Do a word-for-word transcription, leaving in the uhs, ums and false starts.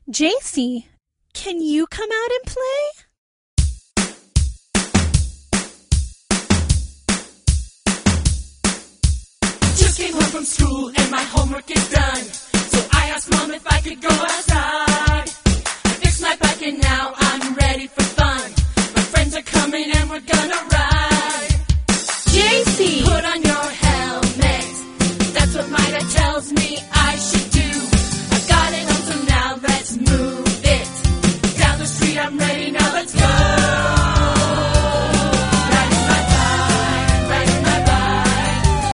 J C, can you come out and play? Just came home from school and my homework is done. So I asked Mom if I could go outside. I fixed my bike and now I'm ready for fun. My friends are coming and we're gonna ride.